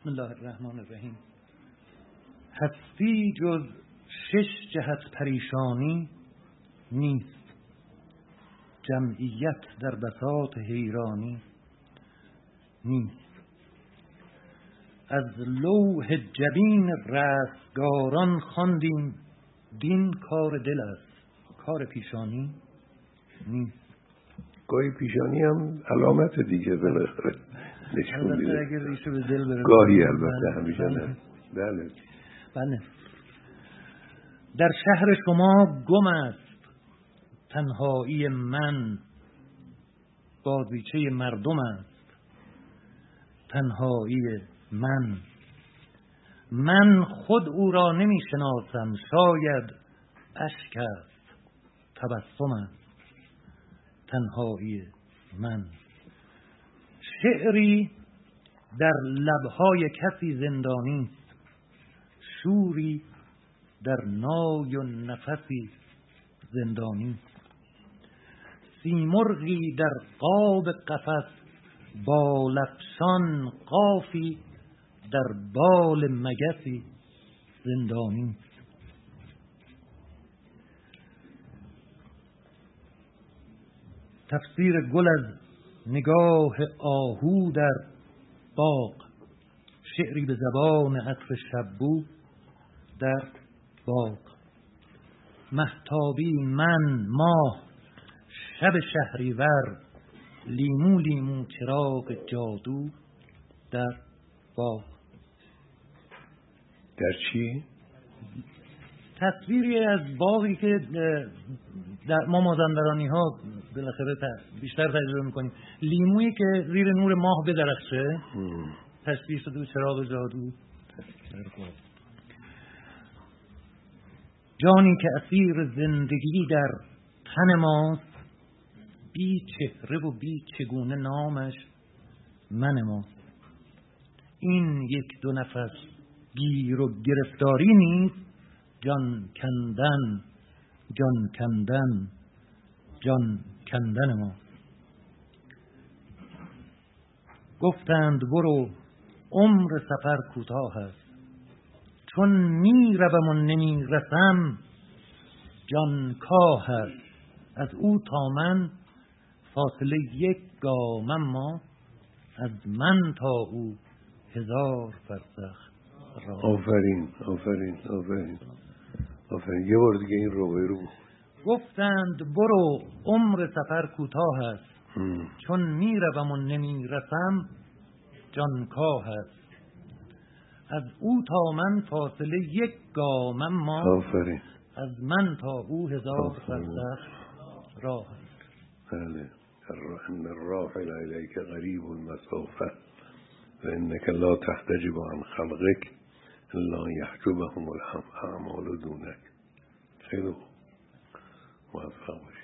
بسم الله الرحمن الرحیم. هستی جز 6 جهت پریشانی نیست، جمعیت در بساط حیرانی نیست. از لوح جبین رستگاران خواندیم، دین کار دل است، کار پیشانی نیست. گاهی پیشانی هم علامت دیگه بالاخره نشون میده. اگر ریشه به دل بره گاهی البته همیشه نه. بله. در شهر شما گم است تنهایی من، بازیچه مردم است تنهایی من خود او را نمی شناسم، شاید اشک است تبسم است تنهایی من. شعری در لبهای کسی زندانی، شوری در نای و نفسی زندانی. سیمرغی در قاب قفس بالافشان، قافی در بال مگسی زندانی. تفسیر گل از نگاه آهو در باغ، شعری به زبان عطر شبو در باغ. مهتابی من ماه شب شهریور، لیمو لیمو چراغ جادو در باغ. در چی؟ تصویری از باغی که در ما مازندرانی ها بالاخره بیشتر تجربه میکنیم. لیمویی که زیر نور ماه بدرخشه تصویر شده و چراغ جادو در باغ. جانی که اسیر زندگی در تن ماست، بی چهره و بی چگونه نامش من ماست. این یک دو نفس گیر و گرفتاری نیست، جان کندن جان کندن جان کندن ما. گفتند برو عمر سفر کوتاه است، چون می روم و نمی رسم جان کاه است. از او تا من فاصله 1 گام، اما از من تا او 1000 فرسخ راه. آفرین آفرین آفرین آفرین. یه بار دیگه این رو گفتند برو عمر سفر کوتاه است، چون می روم و نمی رسم جان کاه است. از او تا من فاصله 1 گام، اما آفرین از من تا او 1000 فرسخ راه است. بله. ان الراحل الیک قریب المسافه و انک لا تحتجب عن خلقک الا یحجبهم الاعمال دونک. خیلی موفق باشی.